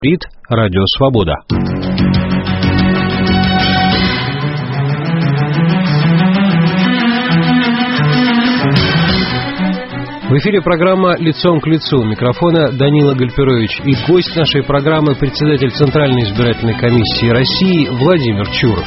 Говорит Радио Свобода. В эфире программа «Лицом к лицу». У микрофона Данила Гальперович. И гость нашей программы — председатель Центральной избирательной комиссии России Владимир Чуров.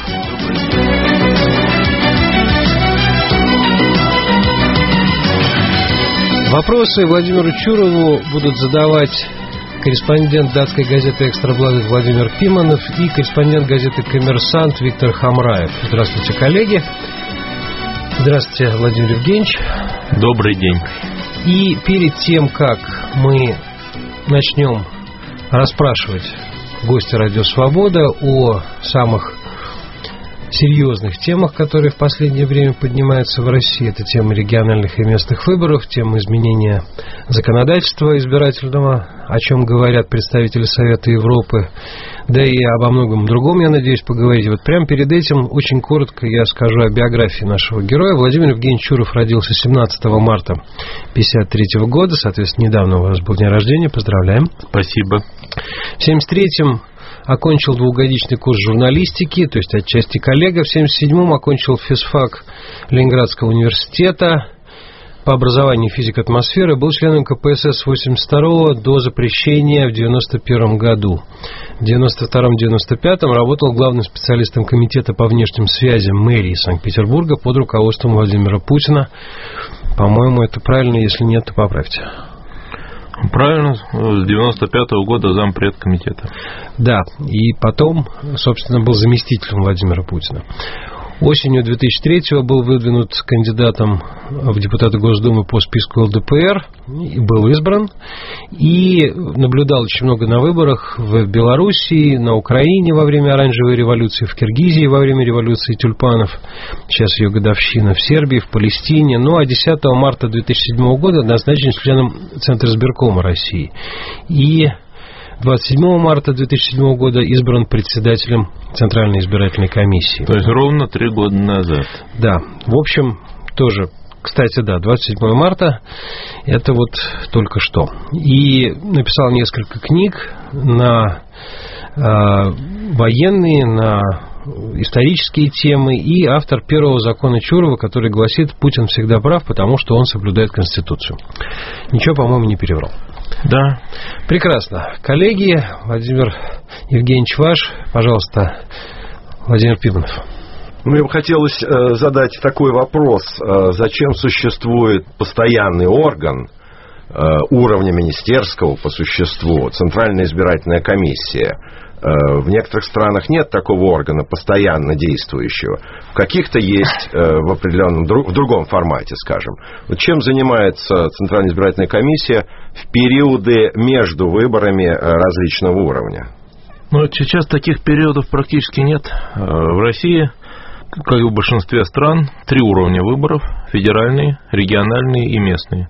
Вопросы Владимиру Чурову будут задавать корреспондент датской газеты «Экстрабладет» Владимир Пиманов и корреспондент газеты «Коммерсант» Виктор Хамраев. Здравствуйте, коллеги. Здравствуйте, Владимир Евгеньевич. Добрый день. И перед тем, как мы начнем расспрашивать гостя «Радио Свобода» о самых серьезных темах, которые в последнее время поднимаются в России, это тема региональных и местных выборов, тема изменения законодательства избирательного, о чем говорят представители Совета Европы, да и обо многом другом, я надеюсь, поговорить. Вот прямо перед этим очень коротко я скажу о биографии нашего героя. Владимир Евгеньевич Чуров родился 17 марта 1953 года, соответственно, недавно у вас был день рождения, поздравляем. Спасибо. В 1973-м окончил двухгодичный курс журналистики, то есть отчасти коллега. В 1977-м окончил физфак Ленинградского университета по образованию физика атмосферы. Был членом КПСС с 1982 до запрещения в 1991 году. В 1992-1995 работал главным специалистом Комитета по внешним связям мэрии Санкт-Петербурга под руководством Владимира Путина. По-моему, это правильно, если нет, то поправьте. Правильно, с 95-го года зампред комитета. Да, и потом, собственно, был заместителем Владимира Путина. Осенью 2003-го был выдвинут кандидатом в депутаты Госдумы по списку ЛДПР, был избран и наблюдал очень много на выборах в Белоруссии, на Украине во время оранжевой революции, в Киргизии во время революции тюльпанов, сейчас ее годовщина, в Сербии, в Палестине. Ну а 10 марта 2007 года назначен членом Центра избиркома России. И 27 марта 2007 года избран председателем Центральной избирательной комиссии. То есть ровно 3 года назад. Да, в общем, тоже, кстати, да, 27 марта, это вот только что. И написал несколько книг на военные, на исторические темы, и автор первого закона Чурова, который гласит: «Путин всегда прав, потому что он соблюдает Конституцию». Ничего, по-моему, не переврал. Да. Прекрасно. Коллеги, Владимир Евгеньевич ваш, пожалуйста, Владимир Пиманов. Мне бы хотелось задать такой вопрос. Зачем существует постоянный орган уровня министерского по существу, Центральная избирательная комиссия? В некоторых странах нет такого органа, постоянно действующего. В каких-то есть в определенном, в другом формате, скажем. Вот чем занимается Центральная избирательная комиссия в периоды между выборами различного уровня? Ну, сейчас таких периодов практически нет. В России, как и в большинстве стран, 3 уровня выборов: федеральные, региональные и местные.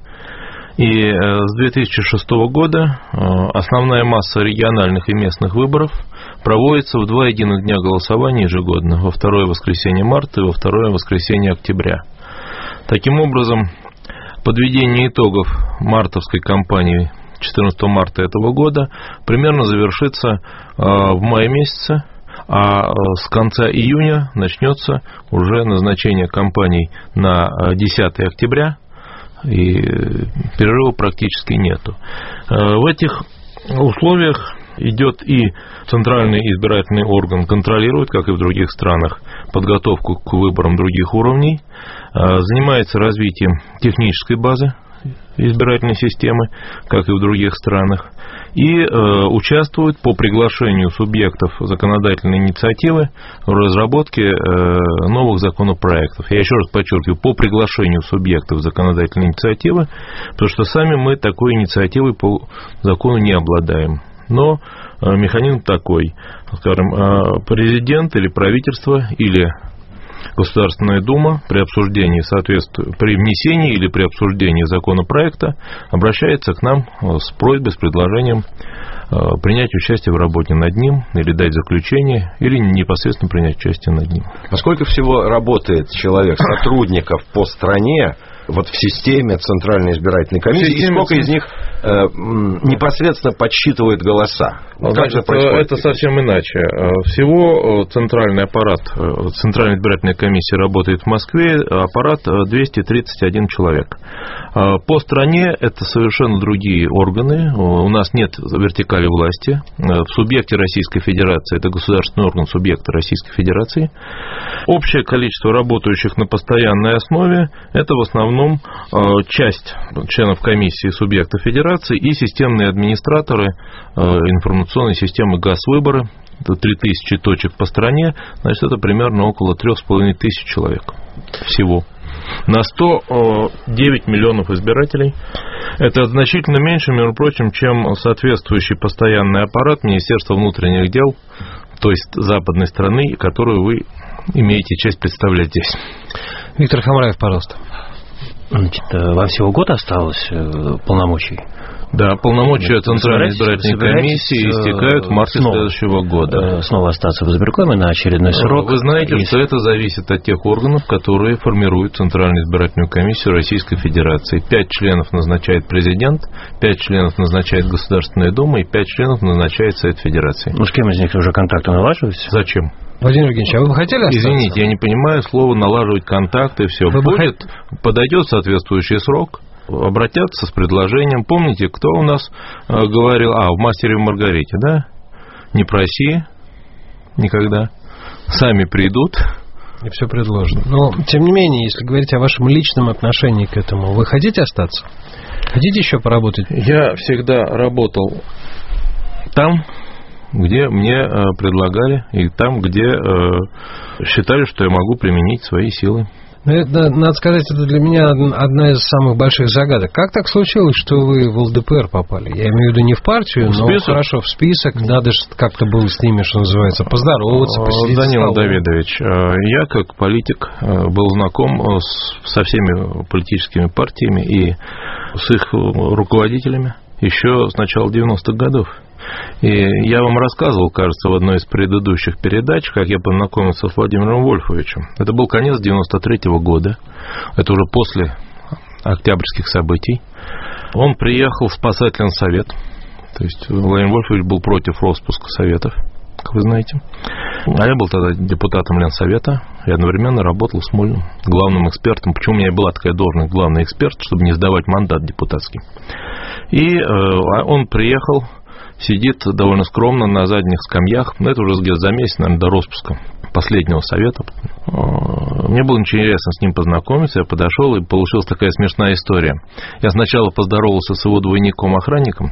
И с 2006 года основная масса региональных и местных выборов проводится в 2 единых дня голосования ежегодно, во второе воскресенье марта и во второе воскресенье октября. Таким образом, подведение итогов мартовской кампании 14 марта этого года примерно завершится в мае месяце, а с конца июня начнется уже назначение кампаний на 10 октября, и перерыва практически нету. В этих условиях идет и Центральный избирательный орган, контролирует, как и в других странах, подготовку к выборам других уровней, занимается развитием технической базы избирательной системы, как и в других странах, и участвует по приглашению субъектов законодательной инициативы в разработке новых законопроектов. Я еще раз подчеркиваю, по приглашению субъектов законодательной инициативы, потому что сами мы такой инициативой по закону не обладаем. Но механизм такой: скажем, президент или правительство или Государственная Дума при обсуждении при внесении или при обсуждении законопроекта обращается к нам с просьбой, с предложением принять участие в работе над ним, или дать заключение, или непосредственно принять участие над ним. А сколько всего работает человек, сотрудников по стране, вот в системе Центральной избирательной комиссии, и сколько из них непосредственно подсчитывают голоса? Значит, это совсем иначе. Всего центральный аппарат, Центральная избирательная комиссия работает в Москве, аппарат 231 человек. По стране это совершенно другие органы. У нас нет вертикали власти. В субъекте Российской Федерации, это государственный орган субъекта Российской Федерации. Общее количество работающих на постоянной основе – это в основном часть членов комиссии субъекта Федерации и системные администраторы информационной системы ГАЗ-выборы. Это 3000 точек по стране, значит, это примерно около 3500 человек всего. На 109 миллионов избирателей. Это значительно меньше, между прочим, чем соответствующий постоянный аппарат Министерства внутренних дел, то есть западной страны, которую вы имеете честь представлять здесь. Виктор Хамраев, пожалуйста. Значит, вам всего год осталось полномочий? Да, полномочия Центральной избирательной комиссии истекают в марте следующего года. Снова остаться в избиркоме на очередной срок. Вы знаете, что это зависит от тех органов, которые формируют Центральную избирательную комиссию Российской Федерации. 5 членов назначает президент, 5 членов назначает Государственная Дума и 5 членов назначает Совет Федерации. Ну, с кем из них уже контакты налаживаются? Зачем? Владимир Евгеньевич, а вы бы хотели остаться? Извините, я не понимаю слово «налаживать контакты», все. Подойдет соответствующий срок, обратятся с предложением. Помните, кто у нас говорил, в «Мастере и Маргарите», да? Не проси никогда, сами придут. И все предложено. Но, тем не менее, если говорить о вашем личном отношении к этому, вы хотите остаться? Хотите еще поработать? Я всегда работал там, где мне предлагали, и там, где считали, что я могу применить свои силы. Это, надо сказать, это для меня одна из самых больших загадок. Как так случилось, что вы в ЛДПР попали? Я имею в виду не в партию, но хорошо, в список. Надо же как-то было с ними, что называется, поздороваться, посидеть. Данил Давидович, я как политик был знаком со всеми политическими партиями и с их руководителями еще с начала 90-х годов. И я вам рассказывал, кажется, в одной из предыдущих передач, как я познакомился с Владимиром Вольфовичем. Это был конец 93-го года. Это уже после октябрьских событий. Он приехал в спасательный совет. То есть Владимир Вольфович был против распуска советов, как вы знаете. А я был тогда депутатом Ленсовета и одновременно работал Смольным, главным экспертом. Почему у меня была такая должность, главный эксперт, чтобы не сдавать мандат депутатский. И он приехал, сидит довольно скромно на задних скамьях. Это уже где-то за месяц, наверное, до распуска последнего совета. Мне было интересно с ним познакомиться. Я подошел, и получилась такая смешная история. Я сначала поздоровался с его двойником-охранником,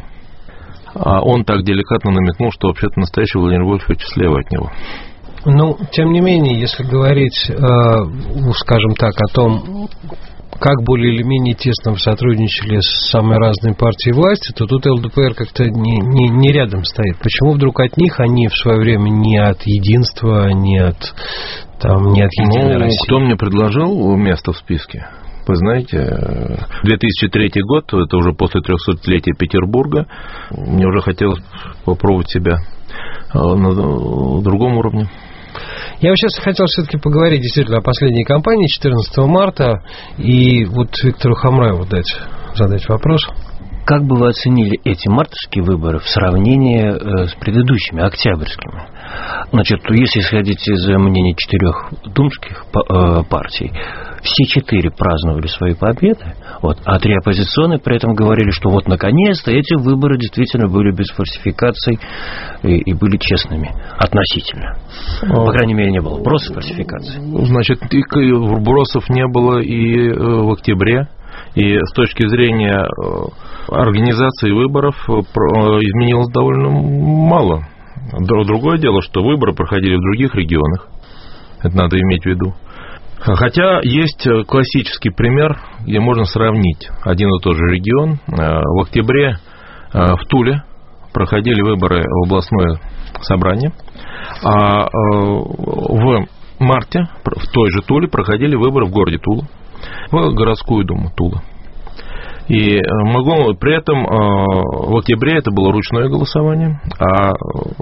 а он так деликатно намекнул, что вообще-то настоящий Владимир Вольфович слева от него. Ну, тем не менее, если говорить, скажем так, о том, как более или менее тесно сотрудничали с самой разной партией власти, то тут ЛДПР как-то не рядом стоит. Почему вдруг от них, они в свое время не от Единства, не от Единой России? Кто мне предложил место в списке? Вы знаете, 2003 год, это уже после 300-летия Петербурга, мне уже хотелось попробовать себя на другом уровне. Я бы сейчас хотел все-таки поговорить действительно о последней кампании 14 марта и вот Виктору Хамраеву задать вопрос. Как бы вы оценили эти мартовские выборы в сравнении с предыдущими, октябрьскими? Значит, если исходить из мнений 4 думских партий, все 4 праздновали свои победы, а 3 оппозиционные при этом говорили, что вот наконец-то эти выборы действительно были без фальсификаций и были честными относительно. По крайней мере, не было вбросов фальсификаций. Значит, вбросов не было и в октябре. И с точки зрения организации выборов изменилось довольно мало. Другое дело, что выборы проходили в других регионах. Это надо иметь в виду. Хотя есть классический пример, где можно сравнить один и тот же регион. В октябре в Туле проходили выборы в областное собрание, а в марте в той же Туле проходили выборы в городе Тула, в городскую думу Тула. И при этом в октябре это было ручное голосование, а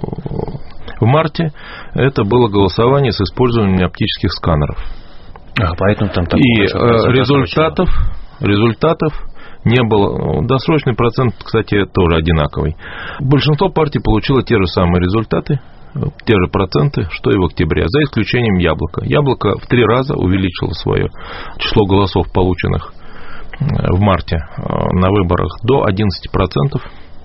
в марте это было голосование с использованием оптических сканеров. Поэтому там и результатов не было. Досрочный процент, кстати, тоже одинаковый. Большинство партий получило те же самые результаты, те же проценты, что и в октябре, за исключением Яблоко. Яблоко в 3 раза увеличило свое число голосов, полученных в марте на выборах, до 11%.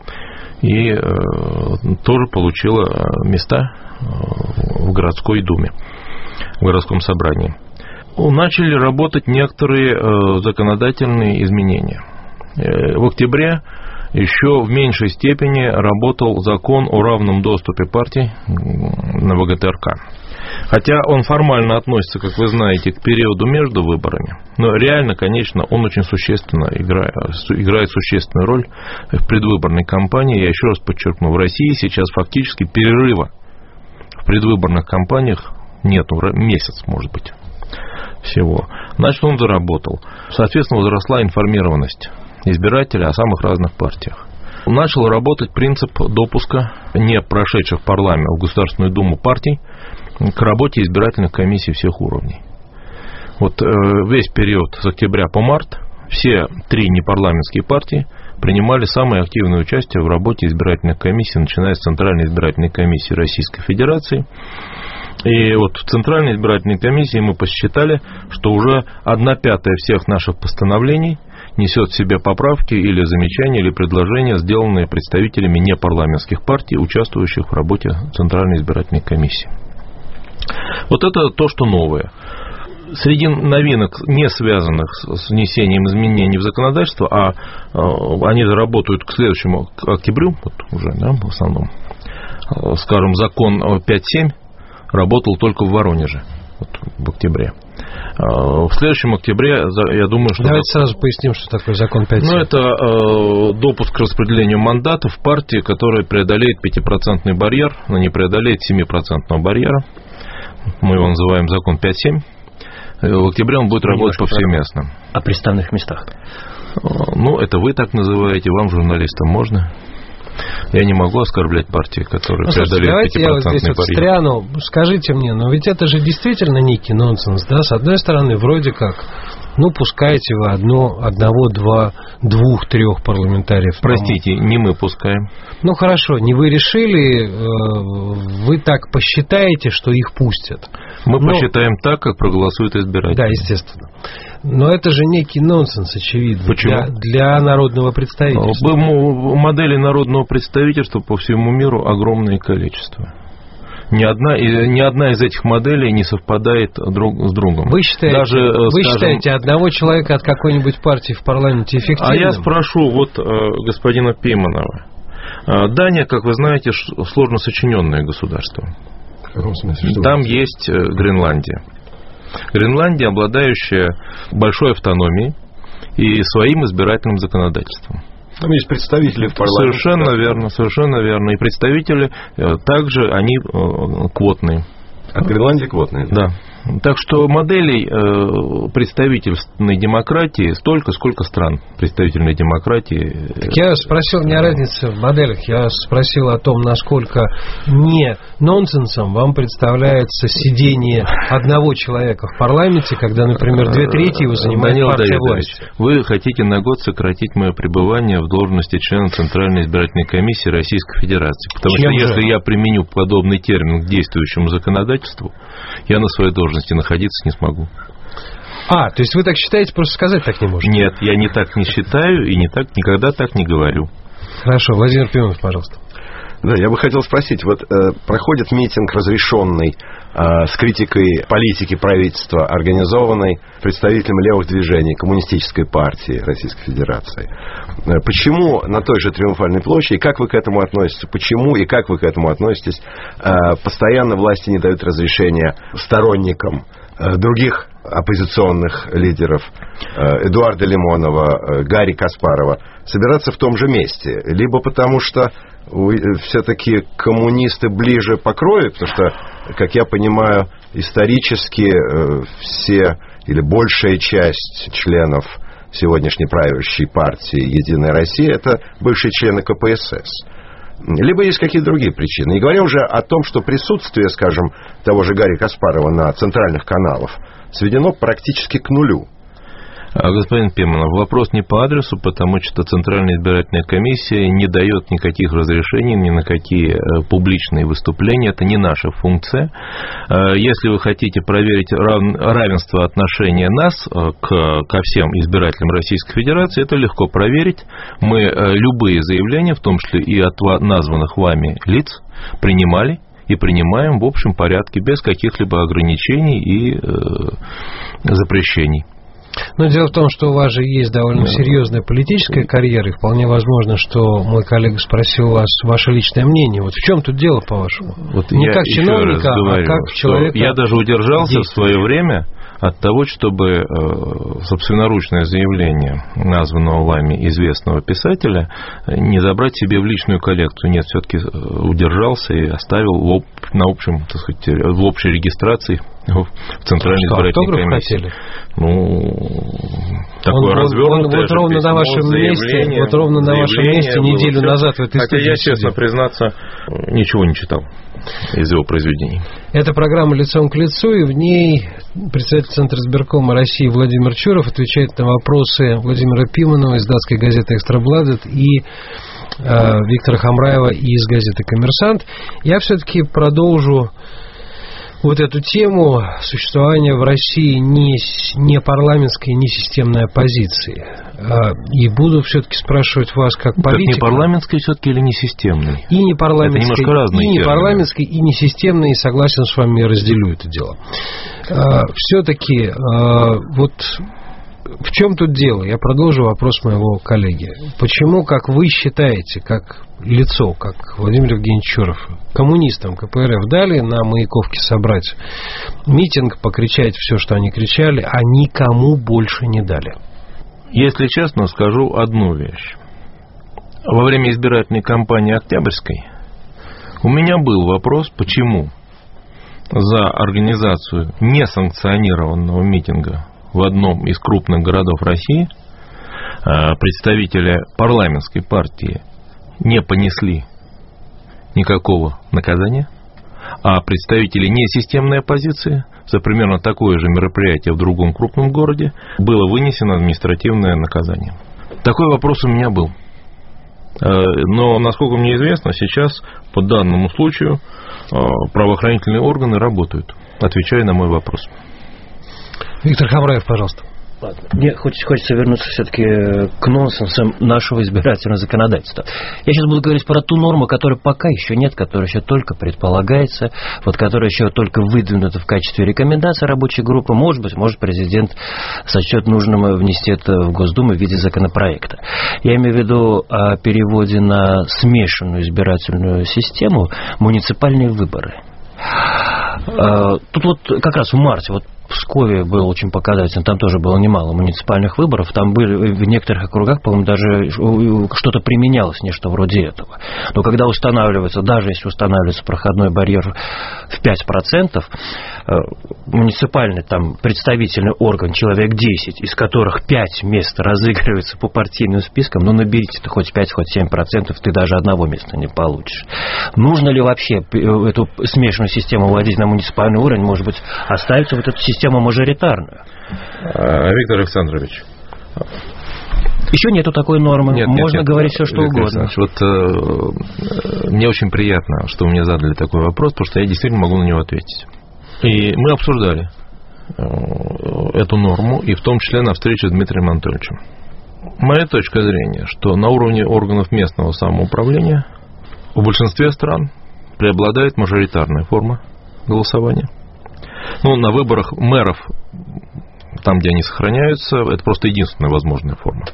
И тоже получила места в городской думе, в городском собрании. Начали работать некоторые законодательные изменения. В октябре еще в меньшей степени работал закон о равном доступе партий на ВГТРК. Хотя он формально относится, как вы знаете, к периоду между выборами, но реально, конечно, он очень существенно играет существенную роль в предвыборной кампании. Я еще раз подчеркну, в России сейчас фактически перерыва в предвыборных кампаниях нету, месяц, может быть, всего. Значит, он заработал. Соответственно, возросла информированность избирателя о самых разных партиях. Начал работать принцип допуска не прошедших парламент в Государственную Думу партий к работе избирательных комиссий всех уровней. Вот весь период с октября по март все 3 непарламентские партии принимали самое активное участие в работе избирательных комиссий, начиная с Центральной избирательной комиссии Российской Федерации. И вот в Центральной избирательной комиссии мы посчитали, что уже 1/5 всех наших постановлений несет в себе поправки или замечания, или предложения, сделанные представителями непарламентских партий, участвующих в работе Центральной избирательной комиссии. Вот это то, что новое. Среди новинок, не связанных с внесением изменений в законодательство, а они заработают к следующему к октябрю, вот уже, да, в основном, скажем, закон 5.7 работал только в Воронеже, вот, в октябре. В следующем октябре, я думаю, что... Давайте сразу поясним, что такое закон 5.7. Ну, это допуск к распределению мандатов в партии, которая преодолеет 5% барьер, но не преодолеет 7% барьера. Мы его называем закон 5.7. В октябре он будет работать повсеместно. О приставных местах? Ну, это вы так называете, вам, журналистам, можно. Я не могу оскорблять партии, которые преодолеют 5% давайте я вот здесь вот встряну. Скажите мне, но ведь это же действительно некий нонсенс, да? С одной стороны, вроде как, ну, пускаете вы двух, трех парламентариев. Простите, не мы пускаем. Ну, хорошо, не вы решили, вы так посчитаете, что их пустят. Мы посчитаем так, как проголосуют избиратели. Да, естественно. Но это же некий нонсенс, очевидно. Почему? Для народного представительства. Моделей народного представительства по всему миру огромное количество. Ни одна из этих моделей не совпадает друг с другом. Вы считаете одного человека от какой-нибудь партии в парламенте эффективным? А я спрошу господина Пейманова. Дания, как вы знаете, сложно сочиненное государство. В каком смысле? Там есть Гренландия. Гренландия, обладающая большой автономией и своим избирательным законодательством. Там есть представители в парламенте. Совершенно верно. И представители также, они квотные. От Гренландии квотные? Да. Так что моделей представительственной демократии столько, сколько стран представительной демократии. Так я спросил не о разнице в моделях, я спросил о том, насколько не нонсенсом вам представляется сидение одного человека в парламенте, когда, например, 2/3 его занимает партия власти. Вы хотите на год сократить мое пребывание в должности члена Центральной избирательной комиссии Российской Федерации. Потому что если я применю подобный термин к действующему законодательству, я на своей должности находиться не смогу. То есть вы так считаете, просто сказать так не можете? Нет, я не так не считаю и никогда так не говорю. Хорошо, Владимир Пименов, пожалуйста. Да, я бы хотел спросить, проходит митинг, разрешенный с критикой политики правительства, организованный представителем левых движений Коммунистической партии Российской Федерации. Почему на той же Триумфальной площади, как вы к этому относитесь? Почему и как вы к этому относитесь? Постоянно власти не дают разрешения сторонникам других оппозиционных лидеров, Эдуарда Лимонова, Гарри Каспарова, собираться в том же месте. Либо потому что все-таки коммунисты ближе по крови, потому что, как я понимаю, исторически все или большая часть членов сегодняшней правящей партии «Единая Россия» — это бывшие члены КПСС. Либо есть какие-то другие причины. Не говоря уже о том, что присутствие, скажем, того же Гарри Каспарова на центральных каналах сведено практически к нулю. Господин Пименов, вопрос не по адресу, потому что Центральная избирательная комиссия не дает никаких разрешений ни на какие публичные выступления. Это не наша функция. Если вы хотите проверить равенство отношения нас ко всем избирателям Российской Федерации, это легко проверить. Мы любые заявления, в том числе и от названных вами лиц, принимали и принимаем в общем порядке, без каких-либо ограничений и запрещений. Но дело в том, что у вас же есть довольно серьезная политическая карьера, и вполне возможно, что мой коллега спросил вас ваше личное мнение. Вот в чем тут дело, по-вашему? Вот не как чиновника, а как человека. Я даже удержался в свое время от того, чтобы собственноручное заявление названного вами известного писателя не забрать себе в личную коллекцию. Нет, все-таки удержался и оставил на общем, так сказать, в общей регистрации в Центральной избирательной комиссии. Хотели? Такое развернутое вот ровно на вашем месте, вот ровно на вашем месте неделю назад в этой студии. Хотя я, честно признаться, ничего не читал из его произведений. Это программа «Лицом к лицу», и в ней председатель Центра избиркома России Владимир Чуров отвечает на вопросы Владимира Пименова из датской газеты «Экстрабладет» и Виктора Хамраева из газеты «Коммерсант». Я все-таки продолжу вот эту тему существования в России не парламентской, не системной оппозиции. И буду все-таки спрашивать вас как политика. Так не парламентской все-таки или не системной? И не парламентской, это немножко разные и не парламентской, и не системной, и согласен с вами, я разделю это дело. Все-таки вот в чем тут дело? Я продолжу вопрос моего коллеги. Почему, как вы считаете, как лицо, как Владимир Евгеньевич Чуров, коммунистам КПРФ дали на Маяковке собрать митинг, покричать все, что они кричали, а никому больше не дали? Если честно, скажу одну вещь. Во время избирательной кампании Октябрьской у меня был вопрос, почему за организацию несанкционированного митинга в одном из крупных городов России представители парламентской партии не понесли никакого наказания, а представители несистемной оппозиции за примерно такое же мероприятие в другом крупном городе было вынесено административное наказание. Такой вопрос у меня был. Но, насколько мне известно, сейчас по данному случаю правоохранительные органы работают, отвечая на мой вопрос. Виктор Хамраев, пожалуйста. Мне хочется вернуться все-таки к нонсенсам нашего избирательного законодательства. Я сейчас буду говорить про ту норму, которой пока еще нет, которая еще только предполагается, вот которая еще только выдвинута в качестве рекомендации рабочей группы. Может президент сочтет нужным внести это в Госдуму в виде законопроекта. Я имею в виду о переводе на смешанную избирательную систему муниципальные выборы. Тут вот как раз в марте, вот в Пскове было очень показательно, там тоже было немало муниципальных выборов, там были в некоторых округах, по-моему, даже что-то применялось, нечто вроде этого. Но когда устанавливается, даже если устанавливается проходной барьер в 5%, муниципальный там представительный орган, человек 10, из которых 5 мест разыгрывается по партийным спискам, ну наберите-то хоть 5, хоть 7%, ты даже одного места не получишь. Нужно ли вообще эту смешанную систему вводить на муниципальный уровень, может быть, оставить вот эту систему мажоритарную? Виктор Александрович, еще нету такой нормы. Можно говорить все, что угодно. Вот мне очень приятно, что вы мне задали такой вопрос, потому что я действительно могу на него ответить. И мы обсуждали эту норму, и в том числе на встрече с Дмитрием Анатольевичем. Моя точка зрения, что на уровне органов местного самоуправления в большинстве стран преобладает мажоритарная форма голосования. Ну, на выборах мэров, там, где они сохраняются, это просто единственная возможная форма.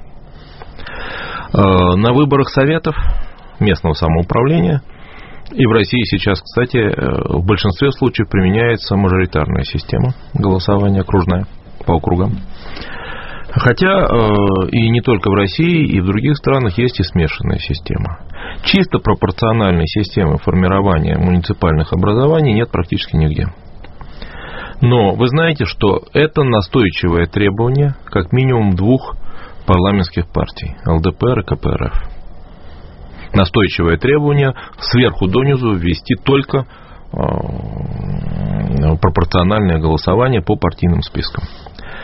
На выборах советов местного самоуправления, и в России сейчас, кстати, в большинстве случаев применяется мажоритарная система голосования, окружная, по округам. Хотя и не только в России, и в других странах есть и смешанная система. Чисто пропорциональной системы формирования муниципальных образований нет практически нигде. Но вы знаете, что это настойчивое требование как минимум двух парламентских партий, ЛДПР и КПРФ. Настойчивое требование сверху донизу ввести только пропорциональное голосование по партийным спискам.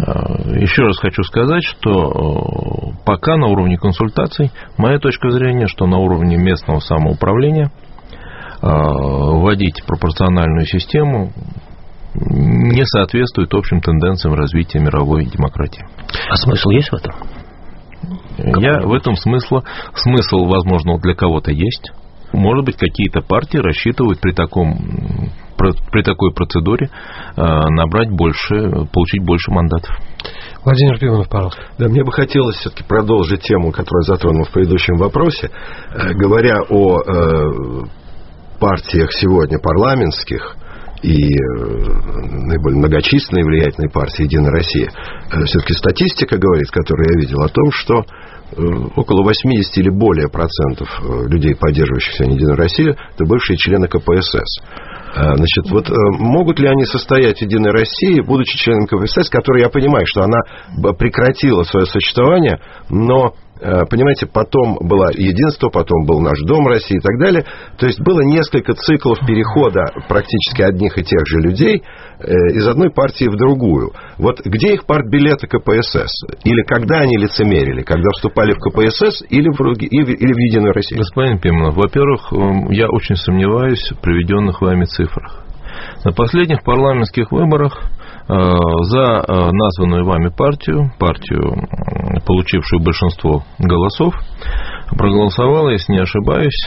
Еще раз хочу сказать, что пока на уровне консультаций, моя точка зрения, что на уровне местного самоуправления вводить пропорциональную систему не соответствует общим тенденциям развития мировой демократии. А смысл есть в этом? В этом смысл, возможно, для кого-то есть. Может быть, какие-то партии рассчитывают при такой процедуре получить больше мандатов. Владимир Пименов, пожалуйста. Да, мне бы хотелось все-таки продолжить тему, которую я затронул в предыдущем вопросе. Говоря о партиях сегодня парламентских и наиболее многочисленной и влиятельной партии «Единая Россия», все-таки статистика говорит, которую я видел, о том, что около 80 или более процентов людей, поддерживающих сегодня «Единую Россию», это бывшие члены КПСС. Значит, вот могут ли они состоять в «Единой России», будучи членом КПСС, которая, я понимаю, что она прекратила свое существование, но, понимаете, потом было единство, потом был наш Дом России и так далее. То есть было несколько циклов перехода практически одних и тех же людей из одной партии в другую. Вот где их партбилеты КПСС? Или когда они лицемерили? Когда вступали в КПСС или в «Единую Россию»? Господин Пименов, во-первых, я очень сомневаюсь в приведенных вами цифрах. На последних парламентских выборах за названную вами партию, получившую большинство голосов, проголосовало, если не ошибаюсь,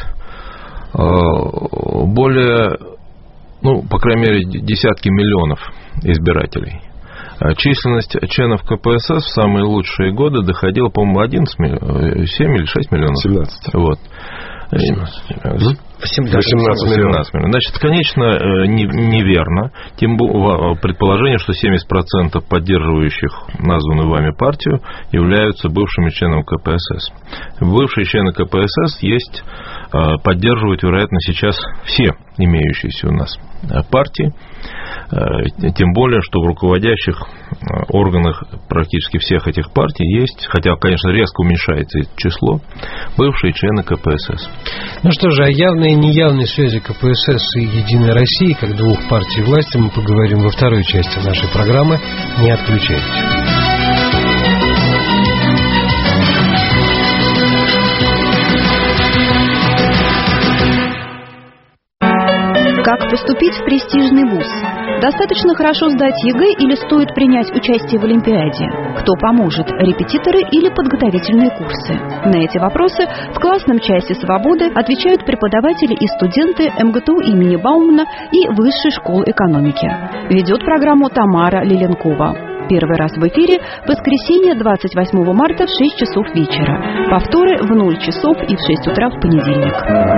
более, по крайней мере, десятки миллионов избирателей. Численность членов КПСС в самые лучшие годы доходила, по-моему, 7 или 6 миллионов. 17. Вот. 18 миллионов. Значит, конечно, неверно. Тем более предположение, что 70% поддерживающих названную вами партию являются бывшими членами КПСС. Бывшие члены КПСС поддерживают, вероятно, сейчас все имеющиеся у нас партии. Тем более, что в руководящих органах практически всех этих партий есть, хотя, конечно, резко уменьшается это число, бывшие члены КПСС. Ну что же, о явной и неявной связи КПСС и «Единой России», как двух партий власти, мы поговорим во второй части нашей программы. Не отключайтесь. Как поступить в престижный вуз? Достаточно хорошо сдать ЕГЭ или стоит принять участие в Олимпиаде? Кто поможет, репетиторы или подготовительные курсы? На эти вопросы в классном часе «Свободы» отвечают преподаватели и студенты МГТУ имени Баумана и Высшей школы экономики. Ведет программу Тамара Лиленкова. Первый раз в эфире в воскресенье 28 марта в 6 часов вечера. Повторы в 0 часов и в 6 утра в понедельник.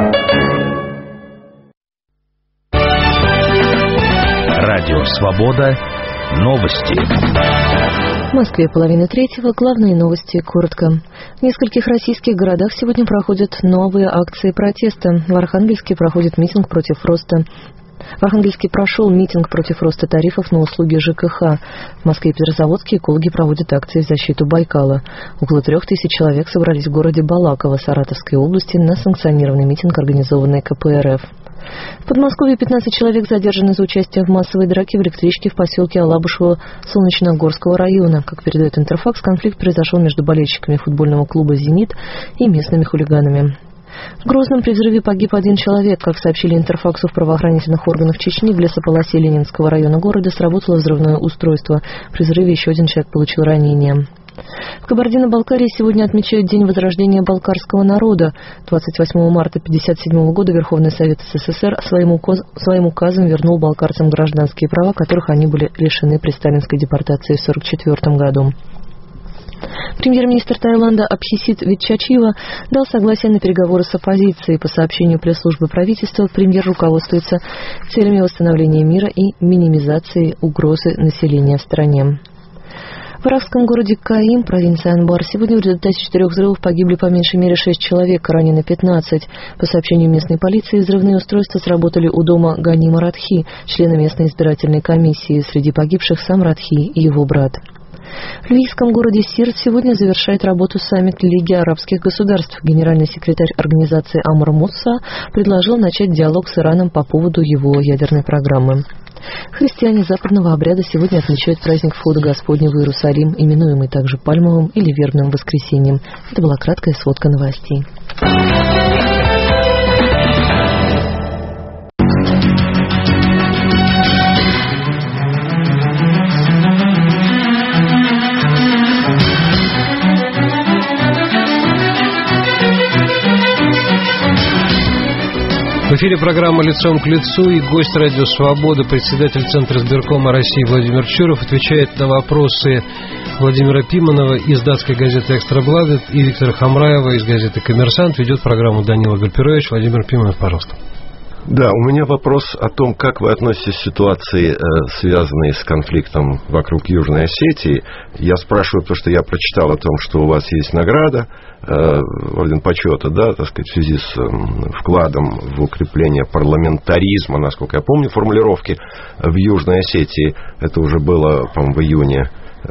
Радио «Свобода». Новости. В Москве 2:30. Главные новости коротко. В нескольких российских городах сегодня проходят новые акции протеста. В Архангельске проходит митинг против роста. В Архангельске прошел митинг против роста тарифов на услуги ЖКХ. В Москве и Петрозаводске экологи проводят акции в защиту Байкала. Около 3000 человек собрались в городе Балаково Саратовской области на санкционированный митинг, организованный КПРФ. В Подмосковье 15 человек задержаны за участие в массовой драке в электричке в поселке Алабушево Солнечногорского района. Как передает Интерфакс, конфликт произошел между болельщиками футбольного клуба «Зенит» и местными хулиганами. В Грозном при взрыве погиб один человек. Как сообщили Интерфаксу в правоохранительных органах Чечни, в лесополосе Ленинского района города сработало взрывное устройство. При взрыве еще один человек получил ранение. В Кабардино-Балкарии сегодня отмечают День возрождения балкарского народа. 28 марта 1957 года Верховный Совет СССР своим указом вернул балкарцам гражданские права, которых они были лишены при сталинской депортации в 1944 году. Премьер-министр Таиланда Абхисит Витчачива дал согласие на переговоры с оппозицией. По сообщению пресс-службы правительства, премьер руководствуется целями восстановления мира и минимизации угрозы населения в стране. В иракском городе Каим, провинция Анбар, сегодня в результате 4 взрывов погибли по меньшей мере 6 человек, ранены 15. По сообщению местной полиции, взрывные устройства сработали у дома Ганима Радхи, члена местной избирательной комиссии. Среди погибших сам Радхи и его брат. В ливийском городе Сирт сегодня завершает работу саммит Лиги арабских государств. Генеральный секретарь организации Амар Мусса предложил начать диалог с Ираном по поводу его ядерной программы. Христиане западного обряда сегодня отмечают праздник входа Господня в Иерусалим, именуемый также Пальмовым или Вербным воскресеньем. Это была краткая сводка новостей. В эфире программа «Лицом к лицу», и гость радио «Свобода», председатель Центра избиркома России Владимир Чуров, отвечает на вопросы Владимира Пиманова из датской газеты «Экстрабладет» и Виктора Хамраева из газеты «Коммерсант». Ведет программу Данила Гальперович. Владимир Пиманов, пожалуйста. Да, у меня вопрос о том, как вы относитесь к ситуации, связанной с конфликтом вокруг Южной Осетии. Я спрашиваю, потому что я прочитал о том, что у вас есть награда, орден почета, да, так сказать, в связи с вкладом в укрепление парламентаризма, насколько я помню формулировки, в Южной Осетии. Это уже было, по-моему, в июне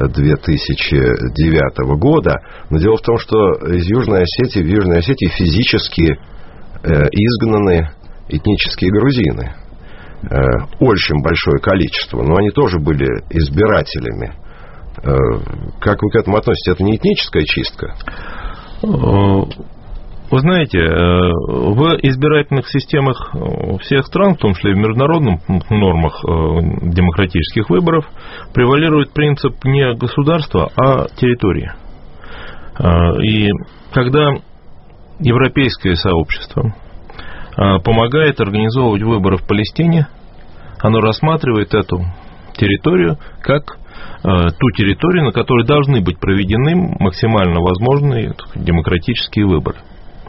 2009 года. Но дело в том, что в Южной Осетии физически изгнаны этнические грузины. Очень большое количество. Но они тоже были избирателями. Как вы к этому относитесь? Это не этническая чистка? Вы знаете, в избирательных системах всех стран, в том числе и в международных нормах демократических выборов, превалирует принцип не государства, а территории. И когда европейское сообщество помогает организовывать выборы в Палестине, оно рассматривает эту территорию как ту территорию, на которой должны быть проведены максимально возможные демократические выборы.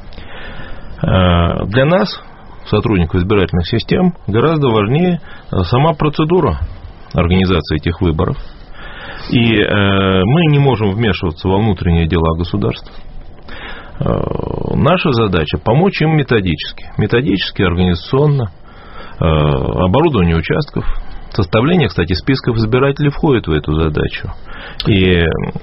Для нас, сотрудников избирательных систем, гораздо важнее сама процедура организации этих выборов. И мы не можем вмешиваться во внутренние дела государства. Наша задача – помочь им методически, организационно, оборудование участков. Составление, кстати, списков избирателей входит в эту задачу. И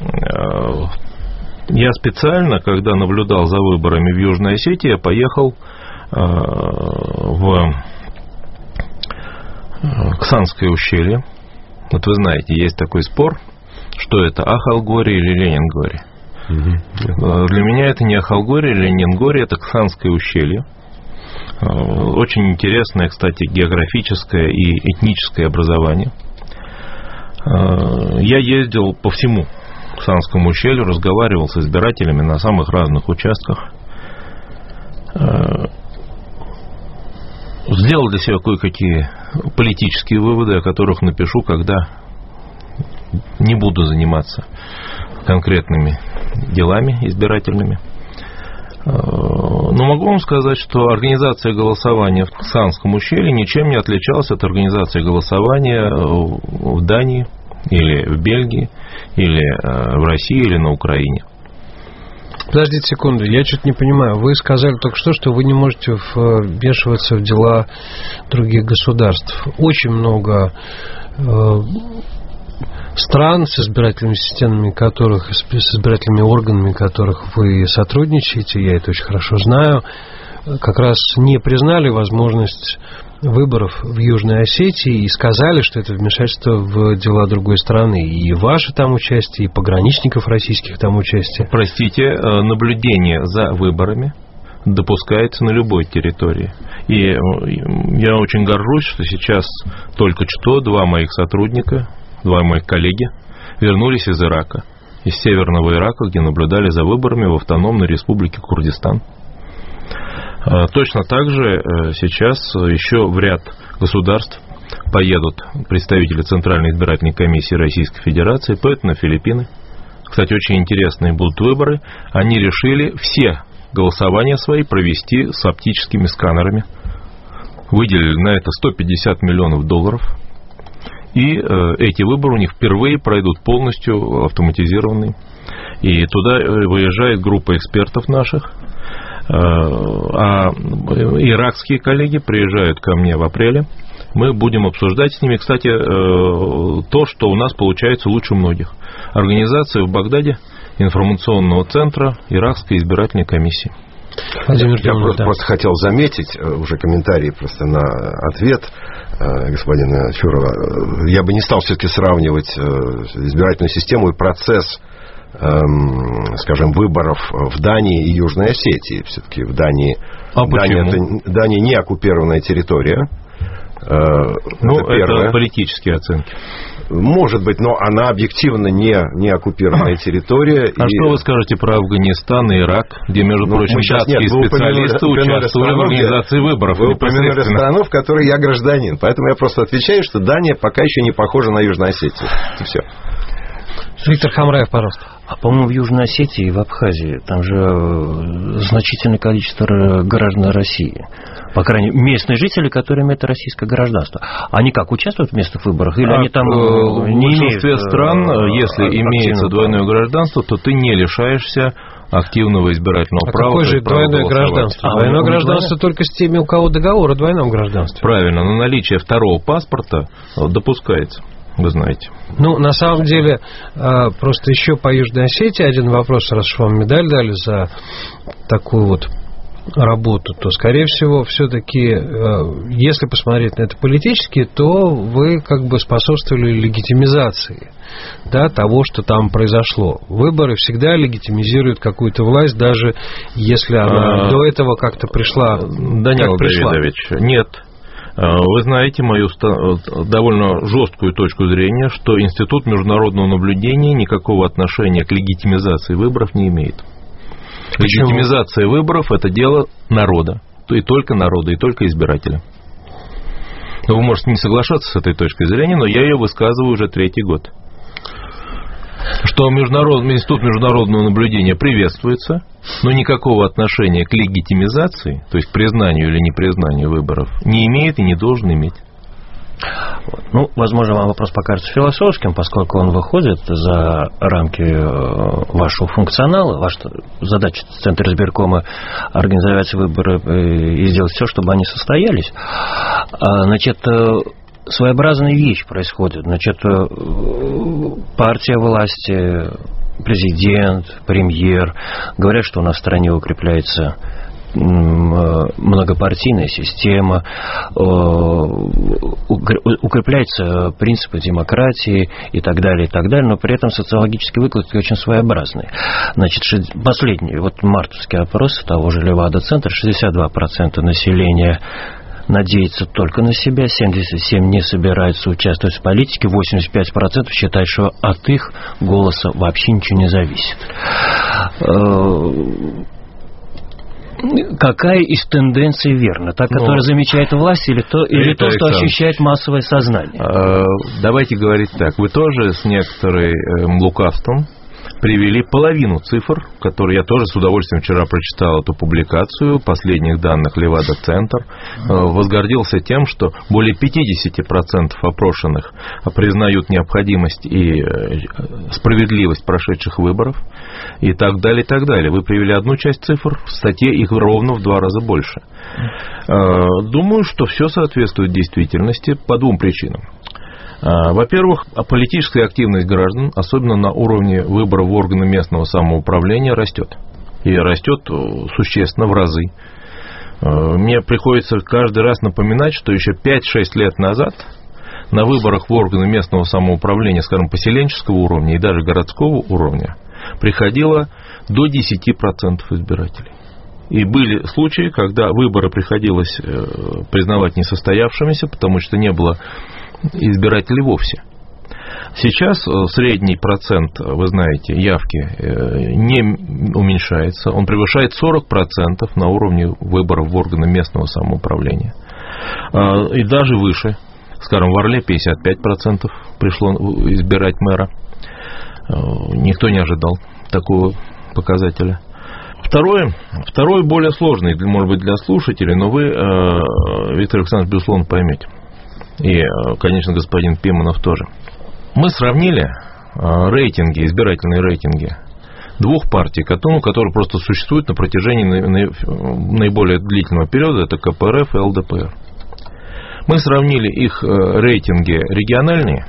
я специально, когда наблюдал за выборами в Южной Осетии, я поехал в Ксанское ущелье. Вот вы знаете, есть такой спор, что это Ахалгорье или Ленингорье. Для меня это не Ахалгорье или Ленингорье, это Ксанское ущелье. Очень интересное, кстати, географическое и этническое образование. Я ездил по всему Ксанскому ущелью, разговаривал с избирателями на самых разных участках. Сделал для себя кое-какие политические выводы, о которых напишу, когда не буду заниматься конкретными делами избирательными. Но могу вам сказать, что организация голосования в Ксанском ущелье ничем не отличалась от организации голосования в Дании, или в Бельгии, или в России, или на Украине. Подождите секунду, я что-то не понимаю. Вы сказали только что вы не можете вмешиваться в дела других государств. Очень много стран с избирательными системами которых, с избирательными органами которых вы сотрудничаете, я это очень хорошо знаю, как раз не признали возможность выборов в Южной Осетии и сказали, что это вмешательство в дела другой страны. И ваше там участие, и пограничников российских там участие. Простите, наблюдение за выборами допускается на любой территории. И я очень горжусь, что сейчас только что два моих сотрудника, два моих коллеги вернулись из Ирака, из северного Ирака, где наблюдали за выборами в автономной республике Курдистан. Точно так же сейчас еще в ряд государств поедут представители Центральной избирательной комиссии Российской Федерации, поедут на Филиппины. Кстати, очень интересные будут выборы. Они решили все голосования свои провести с оптическими сканерами. Выделили на это $150 миллионов. И эти выборы у них впервые пройдут полностью автоматизированные. И туда выезжает группа экспертов наших. А иракские коллеги приезжают ко мне в апреле. Мы будем обсуждать с ними, кстати, то, что у нас получается лучше многих. Организация в Багдаде информационного центра Иракской избирательной комиссии. Я просто хотел заметить, уже комментарий просто на ответ. господина Чурова, я бы не стал все-таки сравнивать избирательную систему и процесс, скажем, выборов в Дании и Южной Осетии. Все-таки в Дании... Дания не оккупированная территория. Это политические оценки. Может быть, но она объективно не оккупированная территория. Что вы скажете про Афганистан и Ирак, где, между прочим, датские специалисты участвовали в организации выборов? Вы упомянули страну, в которой я гражданин. Поэтому я просто отвечаю, что Дания пока еще не похожа на Южную Осетию. Это все. Виктор Хамраев, пожалуйста. А, по-моему, в Южной Осетии и в Абхазии там же значительное количество граждан России. По крайней мере, местные жители, которые имеют российское гражданство. Они как, участвуют в местных выборах? Или они там не имеют... В большинстве стран, если имеется двойное гражданство, то ты не лишаешься активного избирательного права. Какое же двойное гражданство? Двойное гражданство только с теми, у кого договор о двойном гражданстве. Правильно, но наличие второго паспорта допускается. Вы знаете. На самом деле, просто еще по Южной Осетии один вопрос, раз уж вам медаль дали за такую вот работу, то, скорее всего, все-таки, если посмотреть на это политически, то вы как бы способствовали легитимизации, да, того, что там произошло. Выборы всегда легитимизируют какую-то власть, даже если она до этого как-то пришла. Данил Давидович, нет. Вы знаете мою довольно жесткую точку зрения, что Институт международного наблюдения никакого отношения к легитимизации выборов не имеет. Почему? Легитимизация выборов – это дело народа, и только избирателя. Вы можете не соглашаться с этой точкой зрения, но я ее высказываю уже 3-й год. Что Институт международного наблюдения приветствуется, но никакого отношения к легитимизации, то есть к признанию или непризнанию выборов, не имеет и не должен иметь. Возможно, вам вопрос покажется философским, поскольку он выходит за рамки вашего функционала. Ваша задача Центра избиркома организовать выборы и сделать все, чтобы они состоялись. Значит, своеобразная вещь происходит. Значит, партия власти, президент, премьер говорят, что у нас в стране укрепляется многопартийная система, укрепляются принципы демократии и так далее, но при этом социологические выкладки очень своеобразные. Значит, последний, мартовский опрос того же Левада-центра, 62% населения надеется только на себя, 77% не собираются участвовать в политике, 85% считают, что от их голоса вообще ничего не зависит. Какая из тенденций верна? Та, которая замечает власть, или то, что ощущает массовое сознание? Давайте говорить так. Вы тоже с некоторым лукавством привели половину цифр, которые я тоже с удовольствием вчера прочитал эту публикацию последних данных Левада-центр, возгордился тем, что более 50% опрошенных признают необходимость и справедливость прошедших выборов и так далее, и так далее. Вы привели одну часть цифр, в статье их ровно в 2 раза больше. Думаю, что все соответствует действительности по 2 причинам. Во-первых, политическая активность граждан, особенно на уровне выборов в органы местного самоуправления, растет. И растет существенно, в разы. Мне приходится каждый раз напоминать, что еще 5-6 лет назад на выборах в органы местного самоуправления, скажем, поселенческого уровня и даже городского уровня, приходило до 10% избирателей. И были случаи, когда выборы приходилось признавать несостоявшимися, потому что не было избирателей вовсе. Сейчас средний процент, вы знаете, явки не уменьшается. Он превышает 40% на уровне выборов в органы местного самоуправления. И даже выше. Скажем, в Орле 55% пришло избирать мэра. Никто не ожидал такого показателя. Второй более сложный, может быть, для слушателей, но вы, Виктор Александрович, безусловно, поймете. И, конечно, господин Пиманов тоже. Мы сравнили рейтинги, избирательные рейтинги 2 партий, которые просто существуют на протяжении наиболее длительного периода, это КПРФ и ЛДПР. Мы сравнили их рейтинги региональные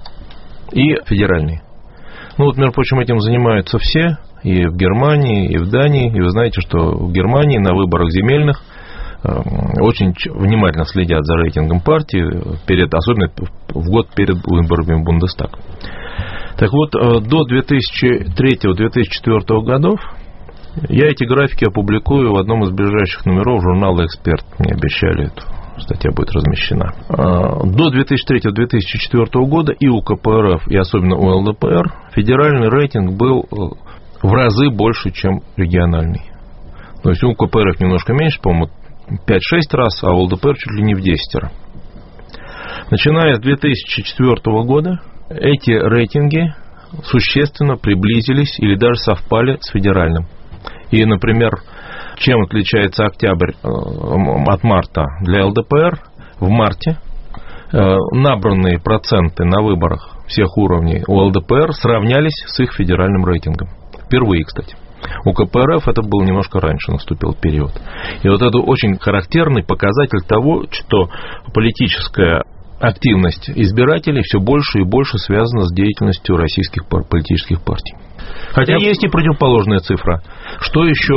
и федеральные. Между прочим, этим занимаются все, и в Германии, и в Дании. И вы знаете, что в Германии на выборах земельных очень внимательно следят за рейтингом партии, особенно в год перед выборами в Бундестаг. Так вот, до 2003-2004 годов я эти графики опубликую в одном из ближайших номеров журнала «Эксперт». Мне обещали, эта статья будет размещена. До 2003-2004 года и у КПРФ, и особенно у ЛДПР, федеральный рейтинг был в разы больше, чем региональный. То есть у КПРФ немножко меньше, по-моему, 5-6 раз, а у ЛДПР чуть ли не в 10 раз. Начиная с 2004 года эти рейтинги существенно приблизились или даже совпали с федеральным. И, например, чем отличается октябрь от марта для ЛДПР? В марте набранные проценты на выборах всех уровней у ЛДПР сравнялись с их федеральным рейтингом. Впервые, кстати. У КПРФ это был немножко раньше, наступил период. И вот это очень характерный показатель того, что политическая активность избирателей все больше и больше связана с деятельностью российских политических партий. Хотя есть и противоположная цифра. Что еще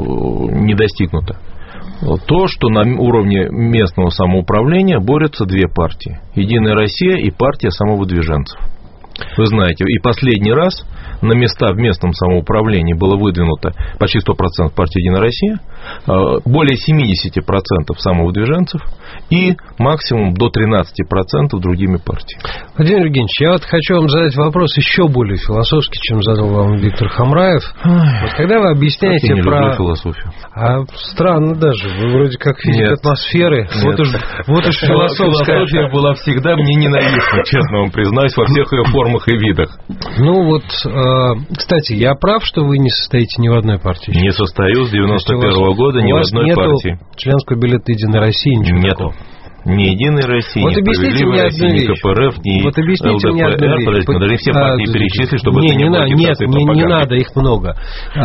не достигнуто? То, что на уровне местного самоуправления борются две партии. «Единая Россия» и партия самовыдвиженцев. Вы знаете, и последний раз на места в местном самоуправлении было выдвинуто почти 100% партии «Единая Россия», более 70% самовыдвиженцев и максимум до 13% другими партиями. Владимир Евгеньевич, я вот хочу вам задать вопрос еще более философский, чем задал вам Виктор Хамраев. Вот когда вы объясняете я не про... люблю философию. Странно даже, вы вроде как физик атмосферы. Вот уж философия была всегда мне ненавистна, честно вам признаюсь, во всех ее формах и видах. Ну вот, кстати, я прав, что вы не состоите ни в одной партии? Не состою с 91 года ни в одной партии. Членского билета «Единой России» ничего нету. такого? Ни «Единой России», вот ни «Справедливой России», ни КПРФ, ни вот объясните мне одну вещь. Подождите, мы должны все партии перечислить, чтобы это не было агитации пропаганды. Не надо, их много. 7.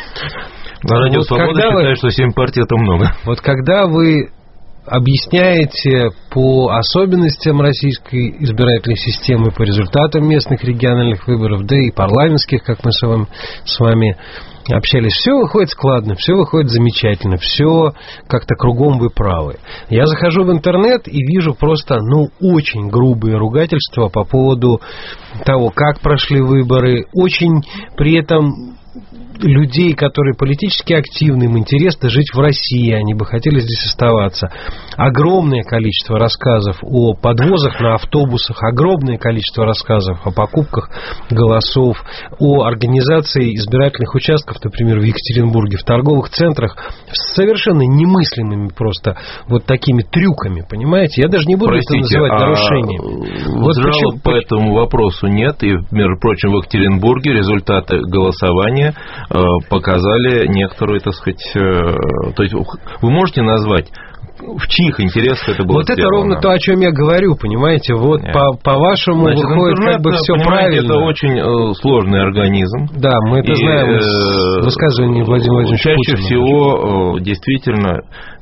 На Радио Свобода считают, что 7 партий это много. Вот когда вы объясняете по особенностям российской избирательной системы, по результатам местных региональных выборов, да и парламентских, как мы с вами общались, все выходит складно, все выходит замечательно, все как-то кругом вы правы. Я захожу в интернет и вижу просто, очень грубые ругательства по поводу того, как прошли выборы, очень при этом людей, которые политически активны, им интересно жить в России, они бы хотели здесь оставаться. Огромное количество рассказов о подвозах на автобусах, огромное количество рассказов о покупках голосов, о организации избирательных участков, например, в Екатеринбурге, в торговых центрах, с совершенно немыслимыми просто вот такими трюками, понимаете? Я даже не буду это называть нарушением. Вот жалоб по этому вопросу нет, и, между прочим, в Екатеринбурге результаты голосования показали некоторую, так сказать, то есть вы можете назвать, в чьих интересах это было вот сделано? Это ровно то, о чем я говорю, понимаете, вот по-вашему выходит как бы все правильно. Это очень сложный организм. Да, мы это знаем из высказываний Владимира Владимировича Путина. Чаще всего действительно,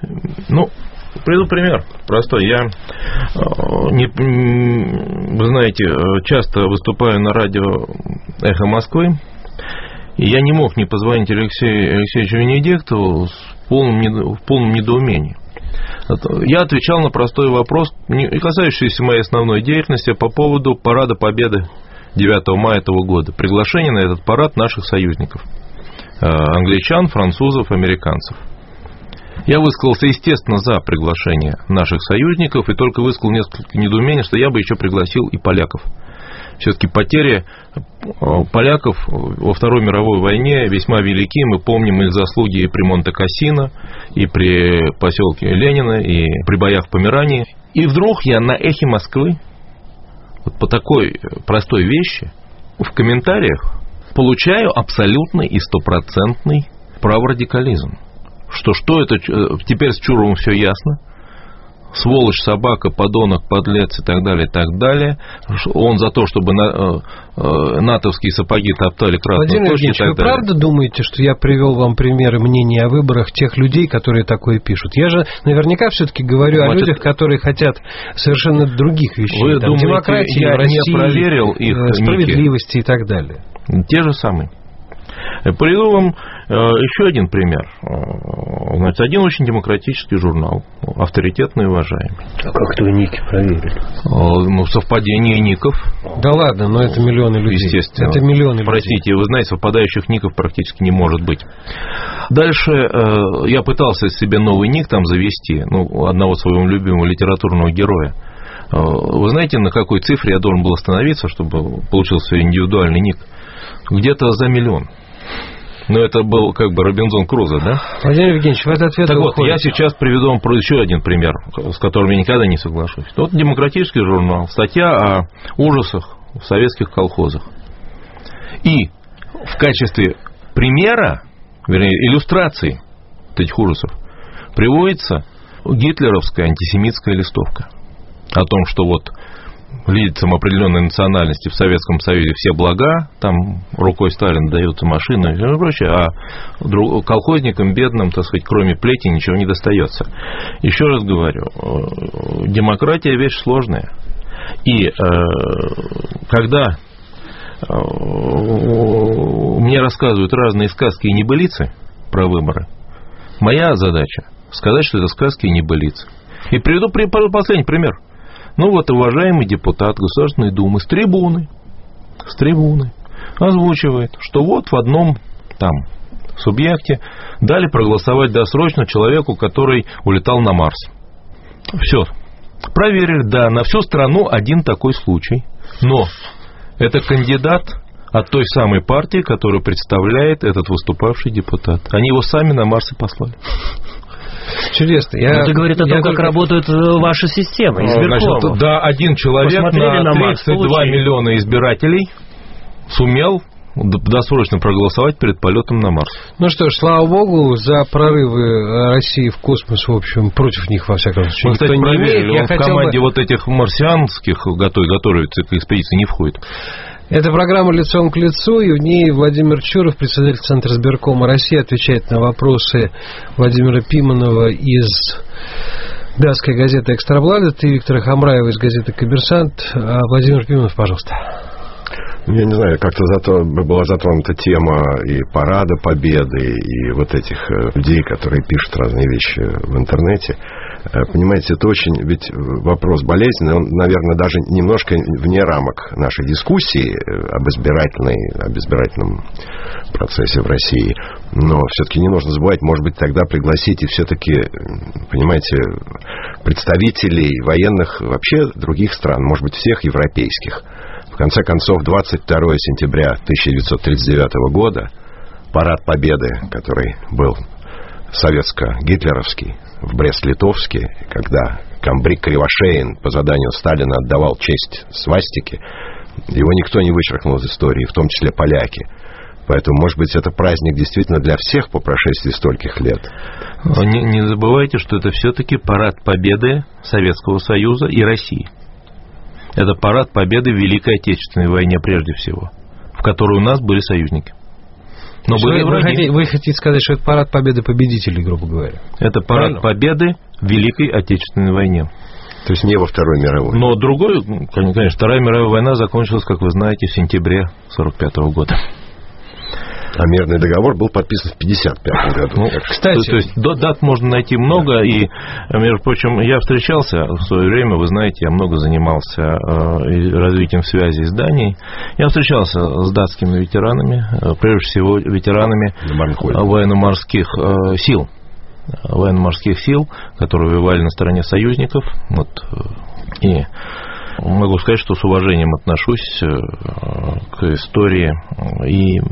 приведу пример простой. Вы знаете, часто выступаю на радио «Эхо Москвы», и я не мог не позвонить Алексею Алексеевичу Венедиктову в полном недоумении. Я отвечал на простой вопрос, касающийся моей основной деятельности, по поводу Парада Победы 9 мая этого года. Приглашение на этот парад наших союзников. Англичан, французов, американцев. Я высказался, естественно, за приглашение наших союзников, и только высказал несколько недоумений, что я бы еще пригласил и поляков. Все-таки потери поляков во Второй мировой войне весьма велики. Мы помним их заслуги и при Монте-Кассино, и при поселке Ленина, и при боях в Померании. И вдруг я на «Эхе Москвы» вот по такой простой вещи в комментариях получаю абсолютный и стопроцентный праворадикализм. Что это? Теперь с Чуровым все ясно. Сволочь, собака, подонок, подлец и так далее, и так далее. Он за то, чтобы натовские сапоги топтали Красную площадь и так далее. Вы правда думаете, что я привел вам примеры мнений о выборах тех людей, которые такое пишут? Я же наверняка все-таки говорю о людях, которые хотят совершенно других вещей. Вы думаете, демократии, я России, не проверил их справедливости и так далее? Те же самые. Приведу вам еще один пример. Значит, один очень демократический журнал, авторитетный и уважаемый. А как-то вы ники проверили? Совпадение ников. Да ладно, но это миллионы людей. Естественно. Это миллионы людей. Простите, вы знаете, совпадающих ников практически не может быть. Дальше я пытался себе новый ник там завести, одного своего любимого литературного героя. Вы знаете, на какой цифре я должен был остановиться, чтобы получился индивидуальный ник? Где-то за 1 миллион. Но это был как бы Робинзон Крузо, да? Владимир Евгеньевич, в этот ответ так вот, я сейчас приведу вам еще один пример, с которым я никогда не соглашусь. Вот демократический журнал, статья о ужасах в советских колхозах. И в качестве примера, вернее, иллюстрации этих ужасов приводится гитлеровская антисемитская листовка о том, что вот лицам определенной национальности в Советском Союзе все блага, там рукой Сталина дается машина и прочее, а колхозникам бедным, так сказать, кроме плети ничего не достается. Еще раз говорю, демократия вещь сложная. И когда мне рассказывают разные сказки и небылицы про выборы, моя задача сказать, что это сказки и небылицы. И приведу последний пример. Уважаемый депутат Государственной Думы с трибуны озвучивает, что вот в одном там субъекте дали проголосовать досрочно человеку, который улетал на Марс. Все. Проверили, да, на всю страну один такой случай. Но это кандидат от той самой партии, которую представляет этот выступавший депутат. Они его сами на Марс и послали. Чудесно. Это говорит о том, как работает ваша система избиркомов. Да, один человек на 32 миллиона избирателей сумел досрочно проголосовать перед полетом на Марс. Ну что ж, слава богу, за прорывы России в космос, в общем, против них, во всяком случае, никто не имеет. Он в команде вот этих марсианских, готовится к экспедиции, не входит. Это программа «Лицом к лицу», и в ней Владимир Чуров, председатель Центра избиркома России, отвечает на вопросы Владимира Пиманова из датской газеты «Экстрабладет» и Виктора Хамраева из газеты «Коммерсант». Владимир Пиманов, пожалуйста. Я не знаю, как-то была затронута тема и парада победы, и вот этих людей, которые пишут разные вещи в интернете. Понимаете, это очень ведь вопрос болезненный, он, наверное, даже немножко вне рамок нашей дискуссии об избирательном процессе в России. Но все-таки не нужно забывать, может быть, тогда пригласить и все-таки, понимаете, представителей военных вообще других стран, может быть, всех европейских. В конце концов, 22 сентября 1939 года парад Победы, который был советско-гитлеровский, в Брест-Литовске, когда комбриг Кривошеин по заданию Сталина отдавал честь свастике, его никто не вычеркнул из истории, в том числе поляки. Поэтому, может быть, это праздник действительно для всех по прошествии стольких лет. Не забывайте, что это все-таки парад победы Советского Союза и России. Это парад победы в Великой Отечественной войне прежде всего, в которой у нас были союзники. Но вы хотите сказать, что это парад победы победителей, грубо говоря? Это парад победы в Великой Отечественной войне. То есть не во Второй мировой. Но другой, конечно, Вторая мировая война закончилась, как вы знаете, в сентябре 1945 года. А мирный договор был подписан в 1955 году. Кстати, то есть дат можно найти много. И, между прочим, я встречался в свое время, вы знаете, я много занимался развитием связи с Данией. Я встречался с датскими ветеранами, прежде всего ветеранами военно-морских сил. Военно-морских сил, которые воевали на стороне союзников. И могу сказать, что с уважением отношусь к истории и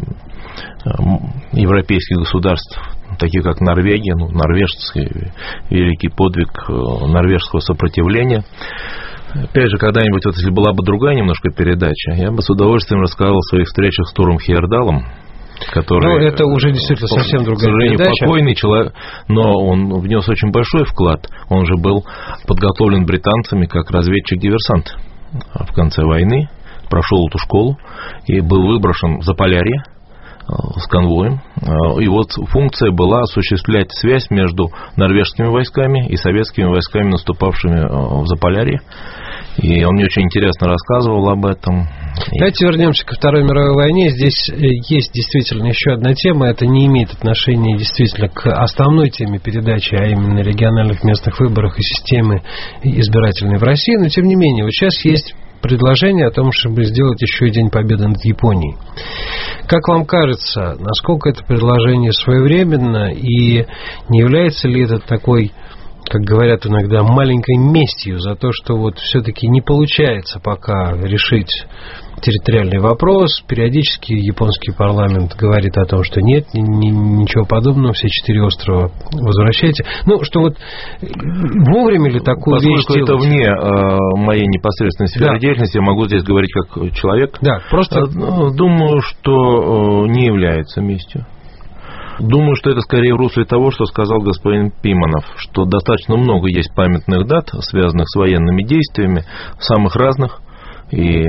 европейских государств, таких как Норвегия, норвежский великий подвиг норвежского сопротивления. Опять же, когда-нибудь, если была бы другая немножко передача, я бы с удовольствием рассказал о своих встречах с Туром Хейердалом, который, это уже действительно совсем другая передача. К сожалению, покойный человек, но он внес очень большой вклад. Он же был подготовлен британцами как разведчик-диверсант в конце войны, прошел эту школу и был выброшен в Заполярье с конвоем. И вот функция была осуществлять связь между норвежскими войсками и советскими войсками, наступавшими в Заполярье. И он мне очень интересно рассказывал об этом. Давайте вернемся ко Второй мировой войне. Здесь есть действительно еще одна тема. Это не имеет отношения действительно к основной теме передачи, а именно региональных местных выборах и системы избирательной в России. Но, тем не менее, вот сейчас есть предложение о том, чтобы сделать еще и День Победы над Японией. Как вам кажется, насколько это предложение своевременно, и не является ли это такой, как говорят иногда, маленькой местью за то, что вот все-таки не получается пока решить территориальный вопрос? Периодически японский парламент говорит о том, что нет, ничего подобного, все 4 острова возвращайте. Ну, что вот вовремя ли такую вещь делать? Это вне моей непосредственной сферы деятельности, я могу здесь говорить как человек. Да, просто... Думаю, что не является местью. Думаю, что это скорее в русле того, что сказал господин Пиманов, что достаточно много есть памятных дат, связанных с военными действиями, самых разных, и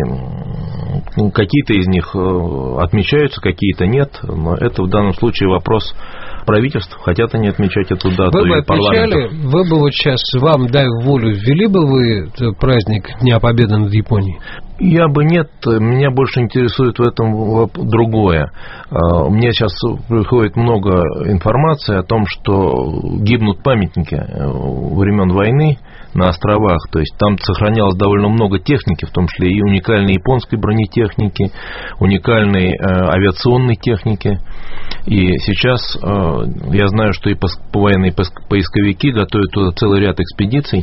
какие-то из них отмечаются, какие-то нет, но это в данном случае вопрос правительств, хотят они отмечать эту дату или парламентов. Вы бы вот сейчас, вам дай волю, ввели бы вы праздник Дня Победы над Японией? Я бы нет, меня больше интересует в этом другое. Мне сейчас приходит много информации о том, что гибнут памятники времен войны на островах, то есть там сохранялось довольно много техники, в том числе и уникальной японской бронетехники, уникальной авиационной техники. И сейчас я знаю, что и военные поисковики готовят туда целый ряд экспедиций.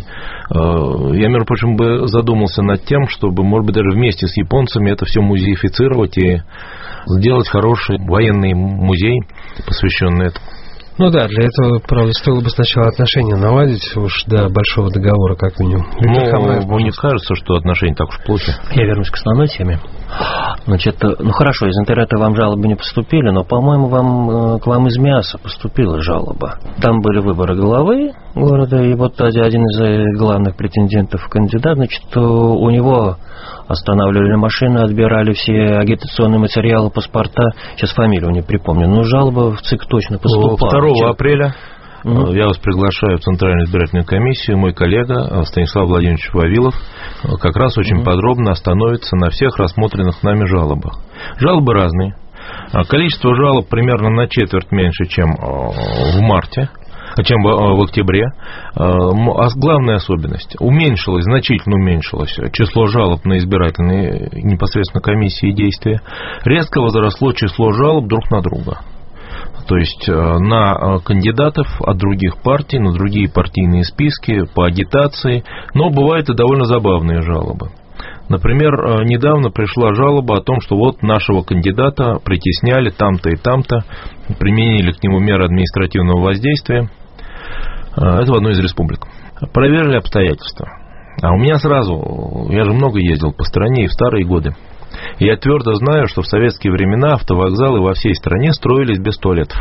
Я, между прочим, бы задумался над тем, чтобы, может быть, даже вместе с японцами это все музеифицировать и сделать хороший военный музей, посвященный этому. Ну да, для этого, правда, стоило бы сначала отношения наладить уж до большого договора, как минимум. Ну, мне кажется, что отношения так уж плохи. Я вернусь к основной теме. Значит, ну хорошо, из интернета вам жалобы не поступили, но, по-моему, к вам из МИАСа поступила жалоба. Там были выборы главы города, и вот один из главных претендентов в кандидат, значит, у него останавливали машины, отбирали все агитационные материалы, паспорта. Сейчас фамилию не припомню, но жалоба в ЦИК точно поступала. 2 апреля я вас приглашаю в Центральную избирательную комиссию. Мой коллега Станислав Владимирович Вавилов как раз очень подробно остановится на всех рассмотренных нами жалобах. Жалобы разные. Количество жалоб примерно на четверть меньше, чем в марте, чем в октябре. А главная особенность: значительно уменьшилось число жалоб на избирательные непосредственно комиссии и действия. Резко возросло число жалоб друг на друга. То есть на кандидатов от других партий, на другие партийные списки, по агитации. Но бывают и довольно забавные жалобы. Например, недавно пришла жалоба о том, что вот нашего кандидата притесняли там-то и там-то, применили к нему меры административного воздействия. Это в одной из республик. Проверили обстоятельства. А у меня сразу, я же много ездил по стране и в старые годы. И я твердо знаю, что в советские времена автовокзалы во всей стране строились без туалетов.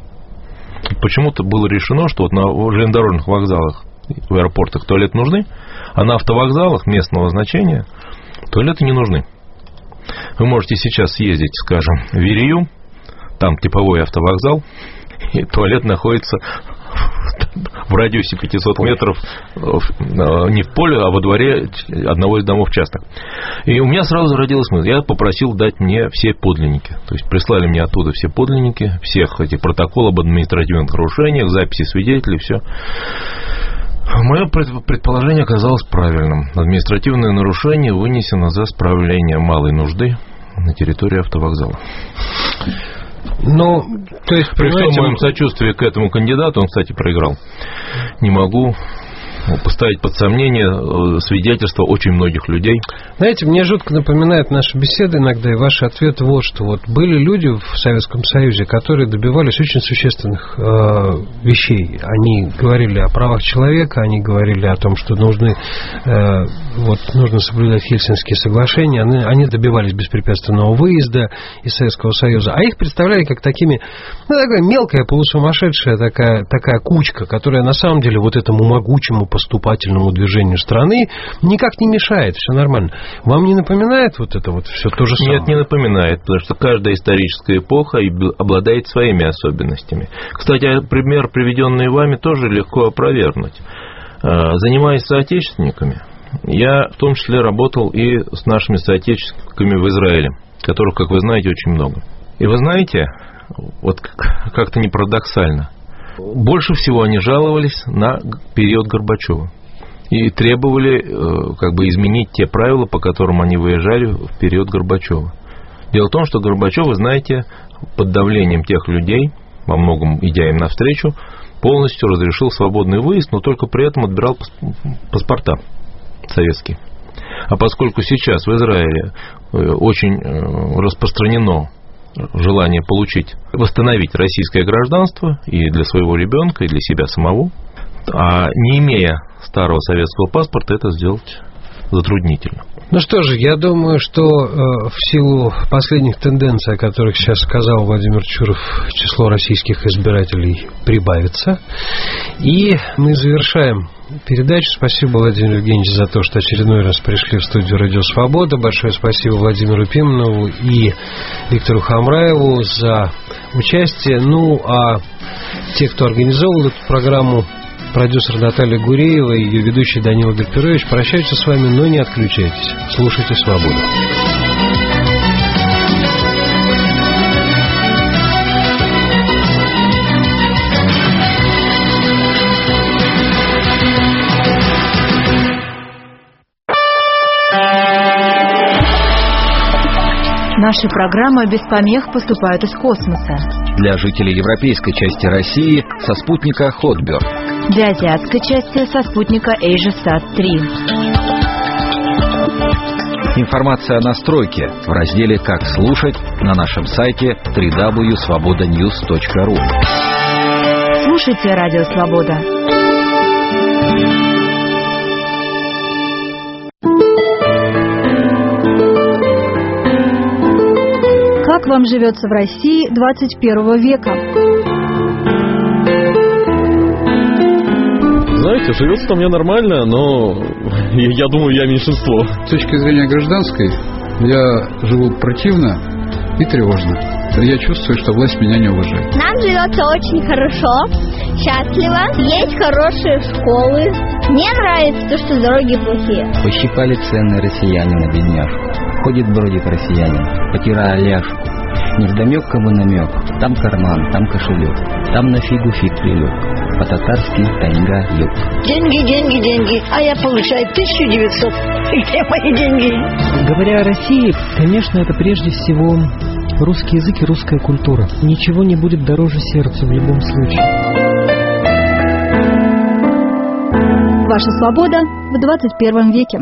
Почему-то было решено, что вот на железнодорожных вокзалах, в аэропортах туалеты нужны, а на автовокзалах местного значения туалеты не нужны. Вы можете сейчас съездить, скажем, в Верею, там типовой автовокзал, и туалет находится в радиусе 500 метров не в поле, а во дворе одного из домов частных. И у меня сразу зародилась мысль. Я попросил дать мне все подлинники. То есть прислали мне оттуда все подлинники, всех этих протоколов об административных нарушениях, записи свидетелей, все. Мое предположение оказалось правильным. Административное нарушение вынесено за справление малой нужды на территории автовокзала. Ну, то есть, при всем моем сочувствии к этому кандидату, он, кстати, проиграл, не могу поставить под сомнение свидетельства очень многих людей. Знаете, мне жутко напоминает наши беседы иногда и ваши ответы вот что. Вот были люди в Советском Союзе, которые добивались очень существенных вещей. Они говорили о правах человека, они говорили о том, что нужно соблюдать Хельсинские соглашения. Они добивались беспрепятственного выезда из Советского Союза. А их представляли как такими, такая мелкая, полусумасшедшая такая кучка, которая на самом деле вот этому могучему поступательному движению страны никак не мешает, все нормально. Вам не напоминает вот это вот все то же самое? Нет, не напоминает, потому что каждая историческая эпоха обладает своими особенностями. Кстати, пример, приведенный вами, тоже легко опровергнуть. Занимаясь соотечественниками, Я в том числе работал и с нашими соотечественниками в Израиле, которых, как вы знаете, очень много. И вы знаете, вот как-то не парадоксально, больше всего они жаловались на период Горбачева и требовали изменить те правила, по которым они выезжали в период Горбачева. Дело в том, что Горбачев, вы знаете, под давлением тех людей, во многом идя им навстречу, полностью разрешил свободный выезд, но только при этом отбирал паспорта советские. А поскольку сейчас в Израиле очень распространено желание восстановить российское гражданство и для своего ребенка, и для себя самого, а не имея старого советского паспорта, это сделать затруднительно. Ну что же, я думаю, что в силу последних тенденций, о которых сейчас сказал Владимир Чуров, число российских избирателей прибавится. И мы завершаем передачу. Спасибо, Владимир Евгеньевич, за то, что очередной раз пришли в студию «Радио Свобода». Большое спасибо Владимиру Пименову и Виктору Хамраеву за участие. Ну, а те, кто организовал эту программу, продюсер Наталья Гуреева и ее ведущий Данила Гальперович прощаются с вами, но не отключайтесь. Слушайте «Свободу». Наши программы без помех поступают из космоса. Для жителей европейской части России со спутника Хотберг. Для азиатской части со спутника AsiaSat-3. Информация о настройке в разделе «Как слушать» на нашем сайте www.svobodanews.ru. Слушайте «Радио Свобода». Как вам живется в России 21 века? Знаете, живется мне нормально, но я думаю, я меньшинство. С точки зрения гражданской, я живу противно и тревожно. Я чувствую, что власть меня не уважает. Нам живется очень хорошо, счастливо, есть хорошие школы. Мне нравится то, что дороги плохие. Пощипали цены россияне на бедняжку. Ходит, бродит россиянин, потирая ляжку. Невдомек кому намек, там карман, там кошелек, там на фигу фиг прилег, по-татарски тайга юг. Деньги, деньги, деньги, а я получаю 1900. Где мои деньги? Говоря о России, конечно, это прежде всего русский язык и русская культура. Ничего не будет дороже сердцу в любом случае. Ваша свобода в 21 веке.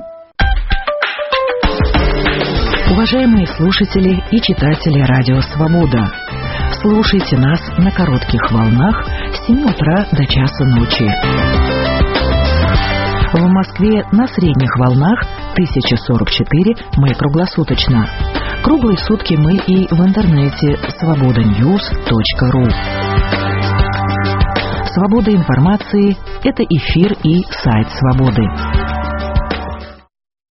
Уважаемые слушатели и читатели «Радио Свобода», слушайте нас на коротких волнах с 7 утра до часа ночи. В Москве на средних волнах 1044 мы круглосуточно. Круглые сутки мы и в интернете svobodanews.ru. Свобода информации – это эфир и сайт «Свободы».